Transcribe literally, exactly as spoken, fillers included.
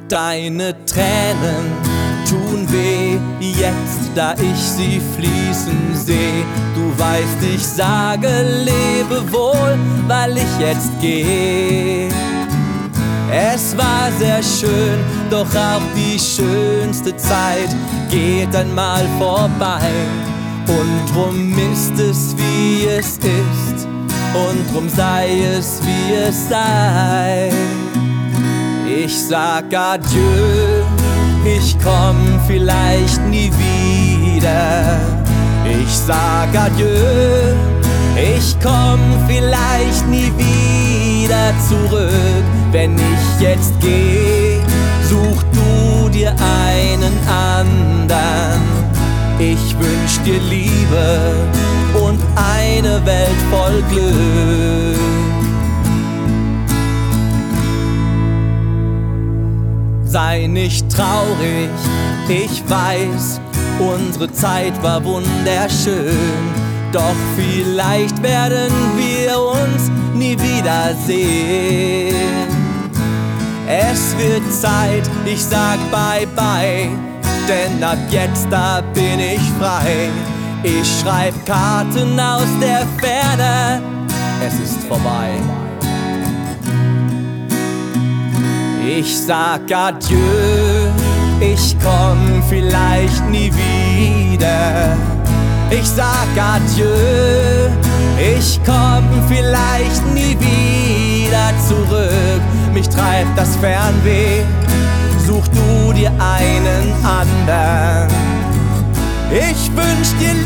Deine Tränen tun weh, jetzt da ich sie fließen seh. Du weißt, ich sage lebe wohl, weil ich jetzt geh. Es war sehr schön, doch auch die schönste Zeit geht einmal vorbei. Und drum ist es, wie es ist, und drum sei es, wie es sei. Ich sag adieu, ich komm vielleicht nie wieder. Ich sag adieu, ich komm vielleicht nie wieder zurück. Wenn ich jetzt geh, such du dir einen anderen. Ich wünsch dir Liebe und eine Welt voll Glück. Sei nicht traurig, ich weiß, unsere Zeit war wunderschön. Doch vielleicht werden wir uns nie wiedersehen. Es wird Zeit, ich sag bye bye, denn ab jetzt da bin ich frei. Ich schreib Karten aus der Ferne, es ist vorbei. Ich sag adieu, ich komm vielleicht nie wieder. Ich sag adieu, ich komm vielleicht nie wieder zurück. Mich treibt das Fernweh, such du dir einen anderen. Ich wünsch dir